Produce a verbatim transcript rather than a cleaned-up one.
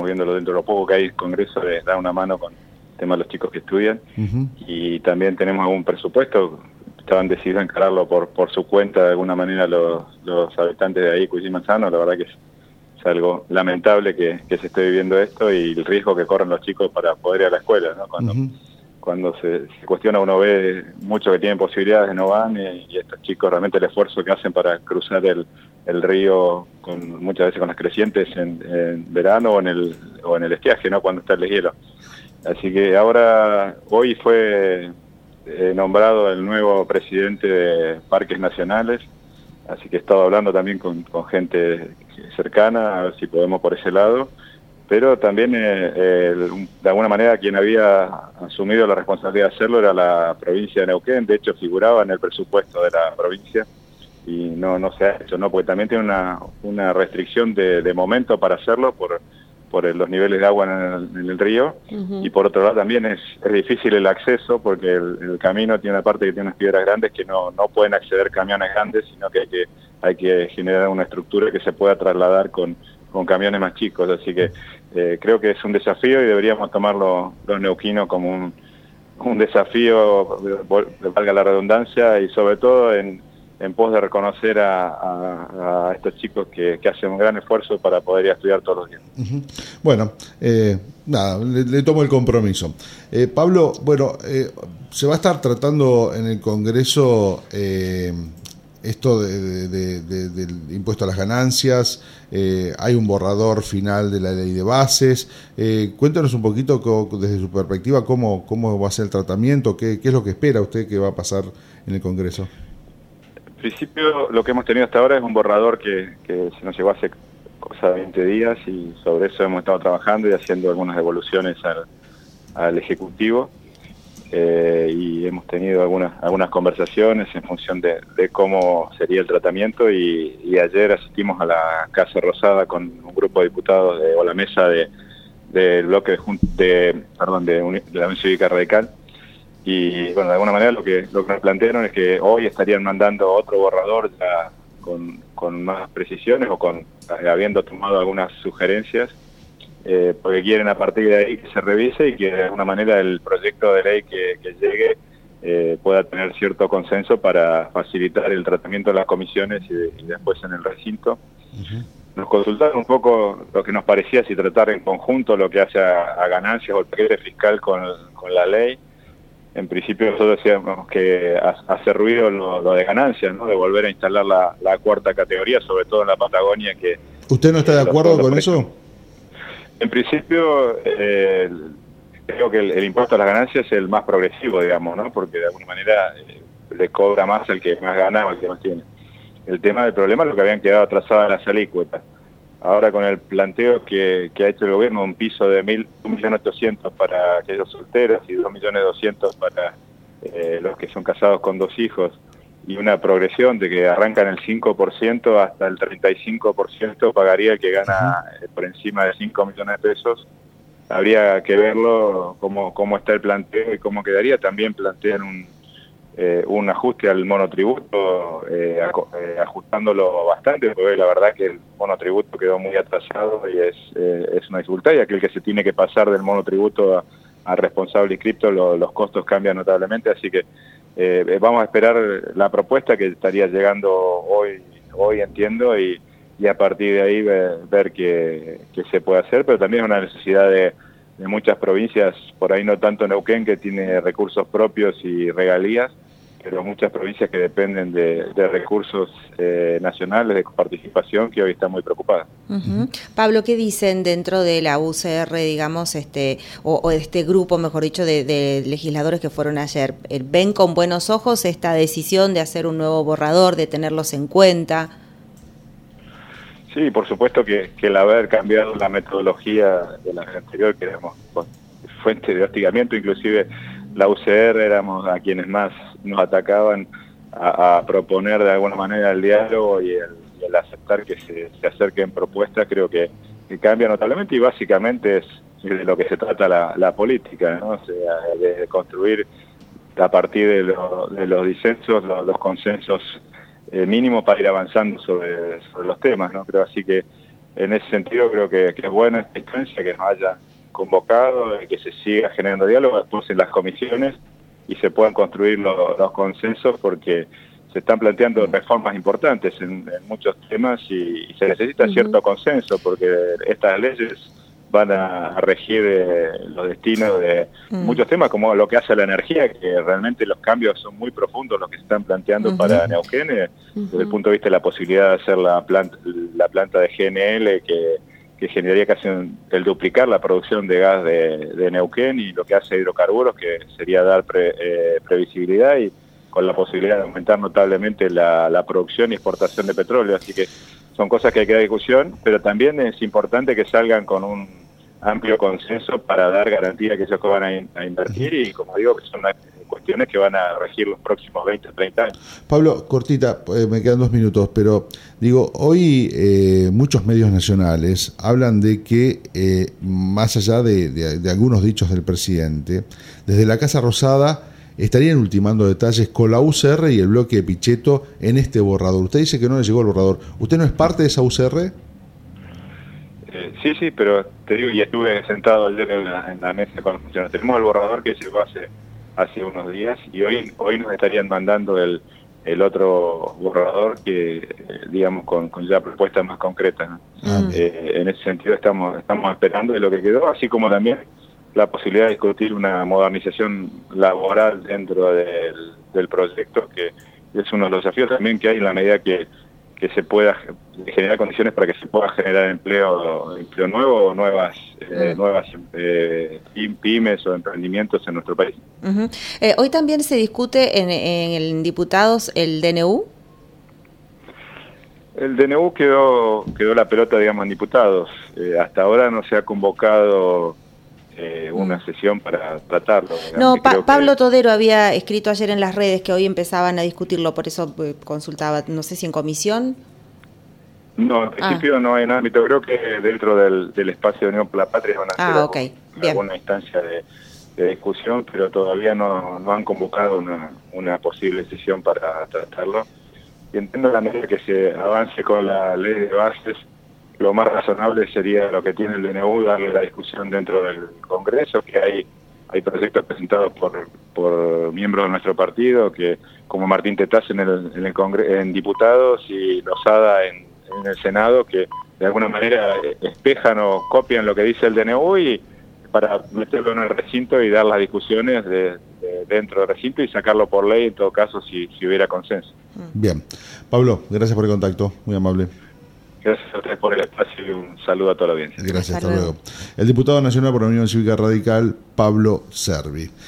viéndolo dentro de lo poco que hay Congreso, de dar una mano con el tema de los chicos que estudian. Uh-huh. Y también tenemos algún presupuesto, estaban decididos a encararlo por, por su cuenta de alguna manera los, los habitantes de ahí, Cuyí Manzano. La verdad que es, es algo lamentable que, que se esté viviendo esto y el riesgo que corren los chicos para poder ir a la escuela, ¿no? Cuando, uh-huh. cuando se, se cuestiona, uno ve muchos que tienen posibilidades, no van, y, y estos chicos realmente el esfuerzo que hacen para cruzar el, el río, con muchas veces con las crecientes en, en verano o en el o en el estiaje, ¿no? Cuando está el deshielo. Así que ahora, hoy fue eh, nombrado el nuevo presidente de Parques Nacionales, así que he estado hablando también con, con gente cercana, a ver si podemos por ese lado, pero también eh, eh, de alguna manera quien había asumido la responsabilidad de hacerlo era la provincia de Neuquén. De hecho figuraba en el presupuesto de la provincia y no no se ha hecho, ¿no? Porque también tiene una, una restricción de, de momento para hacerlo por por el, los niveles de agua en el, en el río. Uh-huh. Y por otro lado también es, es difícil el acceso porque el, el camino tiene una parte que tiene unas piedras grandes que no, no pueden acceder camiones grandes, sino que hay que hay que generar una estructura que se pueda trasladar con, con camiones más chicos. Así que eh, creo que es un desafío y deberíamos tomarlo los neuquinos como un, un desafío, valga la redundancia, y sobre todo en en pos de reconocer a, a, a estos chicos que, que hacen un gran esfuerzo para poder ir a estudiar todos los días. Uh-huh. Bueno, eh, nada, le, le tomo el compromiso. Eh, Pablo, bueno, eh, se va a estar tratando en el Congreso eh, esto de, de, de, del impuesto a las ganancias, eh, hay un borrador final de la ley de bases. Eh, cuéntanos un poquito co, desde su perspectiva cómo, cómo va a ser el tratamiento, qué, qué es lo que espera usted que va a pasar en el Congreso. En principio, lo que hemos tenido hasta ahora es un borrador que, que se nos llegó hace cosa de veinte días y sobre eso hemos estado trabajando y haciendo algunas devoluciones al, al Ejecutivo eh, y hemos tenido algunas algunas conversaciones en función de, de cómo sería el tratamiento y, y ayer asistimos a la Casa Rosada con un grupo de diputados de, o la mesa de del bloque de, de, perdón, de, de la Unión Cívica Radical. Y bueno, de alguna manera lo que lo que nos plantearon es que hoy estarían mandando otro borrador ya con, con más precisiones o con habiendo tomado algunas sugerencias, eh, porque quieren a partir de ahí que se revise y que de alguna manera el proyecto de ley que, que llegue eh, pueda tener cierto consenso para facilitar el tratamiento de las comisiones y, de, y después en el recinto. Uh-huh. Nos consultaron un poco lo que nos parecía si tratar en conjunto lo que hace a, a ganancias o el paquete fiscal con, con la ley. En principio nosotros decíamos que hace ruido lo, lo de ganancias, ¿no? De volver a instalar la, la cuarta categoría, sobre todo en la Patagonia. Que ¿Usted no está de acuerdo con eso? En principio, eh, creo que el, el impuesto a las ganancias es el más progresivo, digamos, ¿no? Porque de alguna manera eh, le cobra más al que más gana o al que más tiene. El tema del problema es lo que habían quedado atrasadas las alícuotas. Ahora con el planteo que, que ha hecho el gobierno, un piso de mil, un millón ochocientos para aquellos solteros y dos millones doscientos para eh, los que son casados con dos hijos, y una progresión de que arrancan el cinco por ciento hasta el treinta y cinco por ciento pagaría el que gana eh, por encima de cinco millones de pesos. Habría que verlo cómo, cómo está el planteo y cómo quedaría. También plantean un Eh, un ajuste al monotributo, eh, eh, ajustándolo bastante, porque la verdad que el monotributo quedó muy atrasado y es, eh, es una dificultad, y aquel que se tiene que pasar del monotributo a, a responsable inscripto, lo, los costos cambian notablemente, así que eh, vamos a esperar la propuesta que estaría llegando hoy, hoy entiendo, y, y a partir de ahí ver, ver qué, qué se puede hacer, pero también es una necesidad de de muchas provincias, por ahí no tanto Neuquén, que tiene recursos propios y regalías, pero muchas provincias que dependen de, de recursos eh, nacionales, de participación, que hoy están muy preocupadas. Uh-huh. Pablo, ¿qué dicen dentro de la U C R, digamos, este o, o de este grupo, mejor dicho, de, de legisladores que fueron ayer? ¿Ven con buenos ojos esta decisión de hacer un nuevo borrador, de tenerlos en cuenta? Sí, por supuesto que, que el haber cambiado la metodología de la anterior, que éramos fuente de hostigamiento, inclusive la U C R éramos a quienes más nos atacaban a, a proponer de alguna manera el diálogo y el, y el aceptar que se, se acerquen propuestas, creo que, que cambia notablemente, y básicamente es de lo que se trata la, la política, ¿no? O sea, de construir a partir de, lo, de los disensos, los, los consensos Eh, mínimo para ir avanzando sobre, sobre los temas, ¿no? Creo así que en ese sentido creo que, que es buena esta instancia, que nos haya convocado, que se siga generando diálogo después en las comisiones y se puedan construir los, los consensos, porque se están planteando reformas importantes en, en muchos temas y, y se necesita uh-huh. cierto consenso, porque estas leyes van a regir eh, los destinos de uh-huh. muchos temas, como lo que hace a la energía, que realmente los cambios son muy profundos los que se están planteando uh-huh. para Neuquén, eh, uh-huh. desde el punto de vista de la posibilidad de hacer la planta, la planta de G N L, que, que generaría casi un, el duplicar la producción de gas de, de Neuquén, y lo que hace hidrocarburos, que sería dar pre, eh, previsibilidad y con la posibilidad de aumentar notablemente la, la producción y exportación de petróleo. Así que son cosas que hay que dar discusión, pero también es importante que salgan con un amplio consenso para dar garantía que ellos van a, in, a invertir, y como digo, que son cuestiones que van a regir los próximos veinte, treinta años. Pablo, cortita, eh, me quedan dos minutos, pero digo, hoy eh, muchos medios nacionales hablan de que, eh, más allá de, de, de algunos dichos del presidente, desde la Casa Rosada estarían ultimando detalles con la U C R y el bloque de Pichetto en este borrador. Usted dice que no le llegó el borrador. ¿Usted no es parte de esa U C R? Eh, sí, sí, pero te digo, y estuve sentado ayer en la, en la mesa con los funcionarios. Tenemos el borrador que llegó hace hace unos días, y hoy hoy nos estarían mandando el, el otro borrador, que eh, digamos con, con ya propuestas más concretas, ¿no? Mm. Eh, en ese sentido estamos estamos esperando de lo que quedó, así como también la posibilidad de discutir una modernización laboral dentro del, del proyecto, que es uno de los desafíos también que hay en la medida que, que se pueda generar condiciones para que se pueda generar empleo, empleo nuevo o nuevas, eh, nuevas eh, pymes o emprendimientos en nuestro país. Uh-huh. Eh, hoy también se discute en, en diputados el D N U. El D N U quedó, quedó la pelota, digamos, en diputados. Eh, hasta ahora no se ha convocado Eh, una sesión para tratarlo. No, pa Pablo que... Todero había escrito ayer en las redes que hoy empezaban a discutirlo, por eso eh, consultaba, no sé si en comisión. No, en principio ah. no hay en ámbito, creo que dentro del, del espacio de Unión por la Patria van a hacer ah, okay. algún, alguna instancia de, de discusión, pero todavía no, no han convocado una, una posible sesión para tratarlo. Y entiendo la medida que se avance con la ley de bases, lo más razonable sería lo que tiene el D N U, darle la discusión dentro del Congreso, que hay hay proyectos presentados por por miembros de nuestro partido, que como Martín Tetaz en el en el Congreso, en diputados, y Lozada en, en el Senado, que de alguna manera espejan o copian lo que dice el D N U, y para meterlo en el recinto y dar las discusiones de, de dentro del recinto y sacarlo por ley en todo caso si, si hubiera consenso. Bien. Pablo, gracias por el contacto, muy amable. Gracias a ustedes por el espacio y un saludo a toda la audiencia. Gracias, hasta, hasta luego. luego. El diputado nacional por la Unión Cívica Radical, Pablo Cervi.